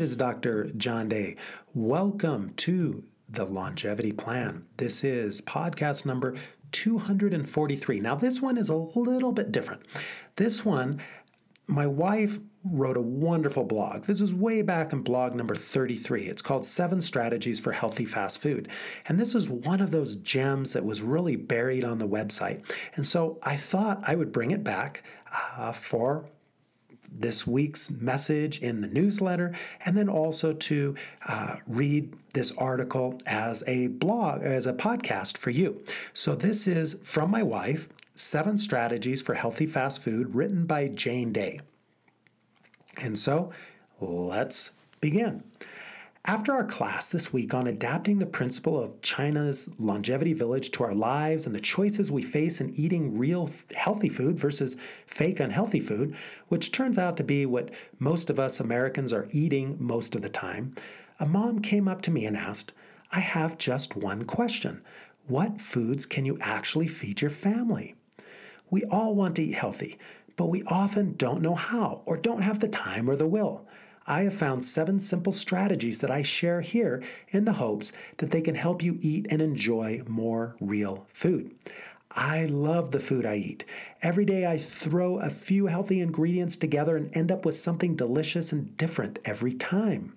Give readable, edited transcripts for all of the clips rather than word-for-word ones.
is Dr. John Day. Welcome to the Longevity Plan. This is podcast number 243. Now, this one is a little bit different. This one, my wife wrote a wonderful blog. This is way back in blog number 33. It's called 7 Strategies for Healthy Fast Food. And this is one of those gems that was really buried on the website. And so I thought I would bring it back for this week's message in the newsletter, and then also to read this article as a blog, as a podcast for you. So this is from my wife, 7 Strategies for Healthy Fast Food, written by Jane Day. And so let's begin. After our class this week on adapting the principle of China's longevity village to our lives and the choices we face in eating real healthy food versus fake unhealthy food, which turns out to be what most of us Americans are eating most of the time, a mom came up to me and asked, "I have just one question. What foods can you actually feed your family?" We all want to eat healthy, but we often don't know how or don't have the time or the will. I have found 7 simple strategies that I share here in the hopes that they can help you eat and enjoy more real food. I love the food I eat. Every day I throw a few healthy ingredients together and end up with something delicious and different every time.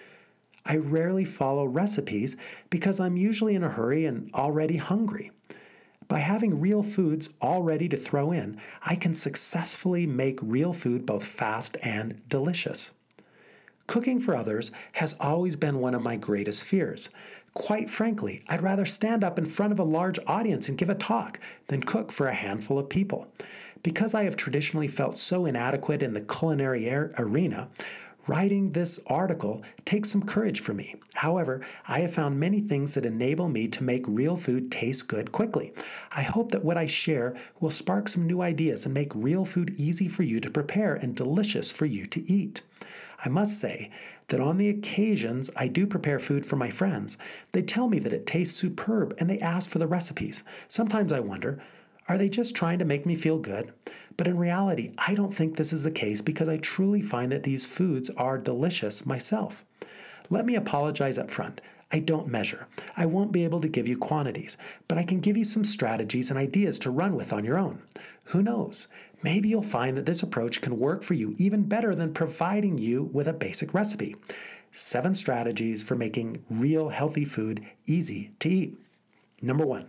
I rarely follow recipes because I'm usually in a hurry and already hungry. By having real foods all ready to throw in, I can successfully make real food both fast and delicious. Cooking for others has always been one of my greatest fears. Quite frankly, I'd rather stand up in front of a large audience and give a talk than cook for a handful of people. Because I have traditionally felt so inadequate in the culinary arena, writing this article takes some courage for me. However, I have found many things that enable me to make real food taste good quickly. I hope that what I share will spark some new ideas and make real food easy for you to prepare and delicious for you to eat. I must say that on the occasions I do prepare food for my friends, they tell me that it tastes superb and they ask for the recipes. Sometimes I wonder, are they just trying to make me feel good? But in reality, I don't think this is the case because I truly find that these foods are delicious myself. Let me apologize up front. I don't measure. I won't be able to give you quantities, but I can give you some strategies and ideas to run with on your own. Who knows? Maybe you'll find that this approach can work for you even better than providing you with a basic recipe. 7 strategies for making real healthy food easy to eat. Number 1,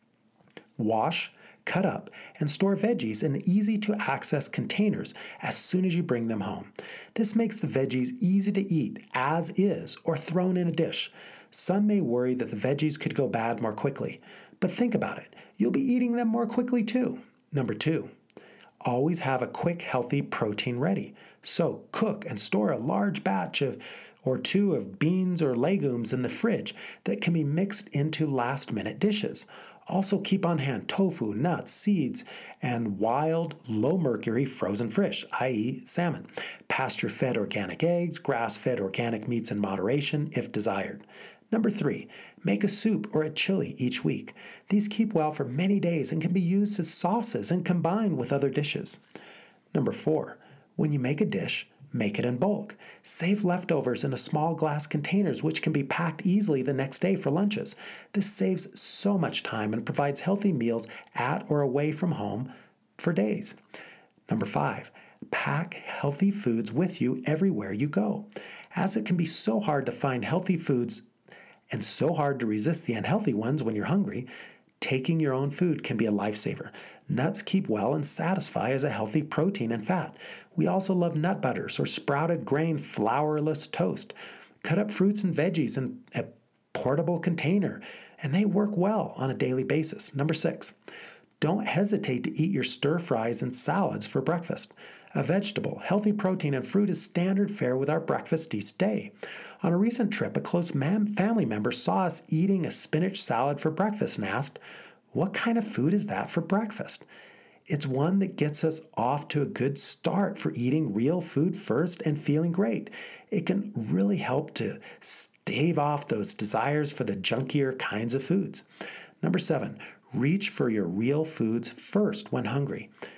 wash, cut up, and store veggies in easy-to-access containers as soon as you bring them home. This makes the veggies easy to eat as is or thrown in a dish. Some may worry that the veggies could go bad more quickly, but think about it. You'll be eating them more quickly too. Number 2, always have a quick, healthy protein ready. So cook and store a large batch or 2 of beans or legumes in the fridge that can be mixed into last-minute dishes. Also keep on hand tofu, nuts, seeds, and wild, low-mercury frozen fish, i.e. salmon. Pasture-fed organic eggs, grass-fed organic meats in moderation if desired. Number 3, make a soup or a chili each week. These keep well for many days and can be used as sauces and combined with other dishes. Number 4, when you make a dish, make it in bulk. Save leftovers in a small glass containers which can be packed easily the next day for lunches. This saves so much time and provides healthy meals at or away from home for days. Number 5, pack healthy foods with you everywhere you go. As it can be so hard to find healthy foods and so hard to resist the unhealthy ones when you're hungry, taking your own food can be a lifesaver. Nuts keep well and satisfy as a healthy protein and fat. We also love nut butters or sprouted grain flourless toast. Cut up fruits and veggies in a portable container, and they work well on a daily basis. Number 6, don't hesitate to eat your stir fries and salads for breakfast. A vegetable, healthy protein, and fruit is standard fare with our breakfast each day. On a recent trip, a close family member saw us eating a spinach salad for breakfast and asked, "What kind of food is that for breakfast?" It's one that gets us off to a good start for eating real food first and feeling great. It can really help to stave off those desires for the junkier kinds of foods. Number 7, reach for your real foods first when hungry.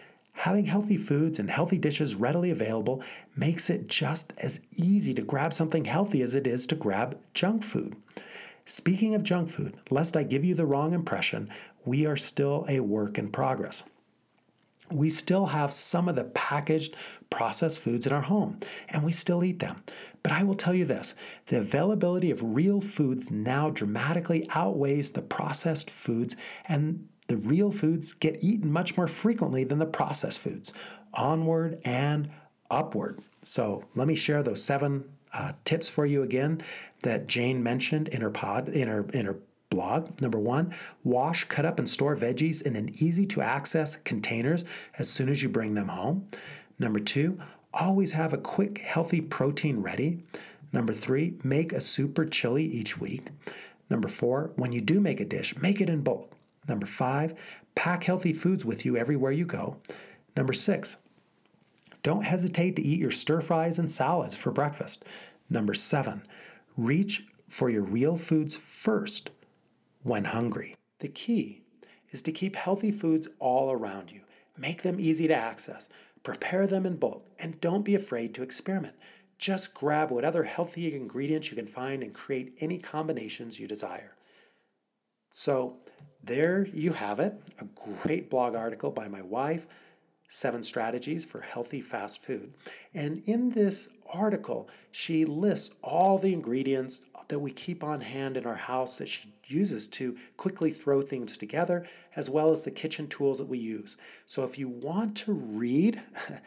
Having healthy foods and healthy dishes readily available makes it just as easy to grab something healthy as it is to grab junk food. Speaking of junk food, lest I give you the wrong impression, we are still a work in progress. We still have some of the packaged processed foods in our home, and we still eat them. But I will tell you this, the availability of real foods now dramatically outweighs the processed foods, and the real foods get eaten much more frequently than the processed foods, onward and upward. So let me share those 7 tips for you again that Jane mentioned in her blog. Number 1, wash, cut up, and store veggies in an easy-to-access containers as soon as you bring them home. Number 2, always have a quick, healthy protein ready. Number 3, make a soup or chili each week. Number 4, when you do make a dish, make it in bulk. Number 5, pack healthy foods with you everywhere you go. Number 6, don't hesitate to eat your stir fries and salads for breakfast. Number 7, reach for your real foods first when hungry. The key is to keep healthy foods all around you. Make them easy to access. Prepare them in bulk, and don't be afraid to experiment. Just grab what other healthy ingredients you can find and create any combinations you desire. So there you have it, a great blog article by my wife, 7 strategies for healthy fast food. And in this article, she lists all the ingredients that we keep on hand in our house that she uses to quickly throw things together, as well as the kitchen tools that we use. So if you want to read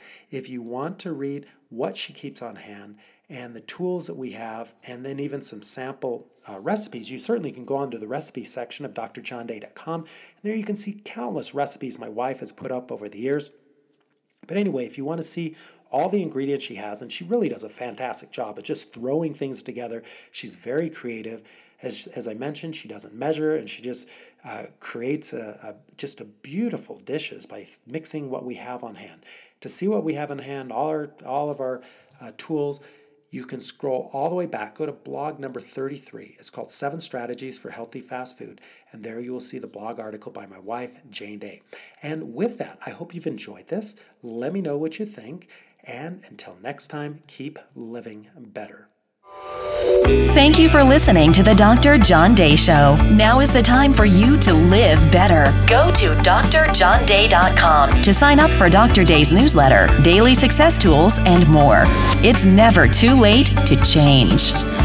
what she keeps on hand and the tools that we have, and then even some sample recipes, you certainly can go onto the recipe section of drjohnday.com. And there you can see countless recipes my wife has put up over the years. But anyway, if you want to see all the ingredients she has, and she really does a fantastic job of just throwing things together. She's very creative. As I mentioned, she doesn't measure, and she just creates just a beautiful dishes by mixing what we have on hand. To see what we have on hand, all of our tools, you can scroll all the way back. Go to blog number 33. It's called 7 Strategies for Healthy Fast Food. And there you will see the blog article by my wife, Jane Day. And with that, I hope you've enjoyed this. Let me know what you think. And until next time, keep living better. Thank you for listening to the Dr. John Day Show. Now is the time for you to live better. Go to drjohnday.com to sign up for Dr. Day's newsletter, daily success tools, and more. It's never too late to change.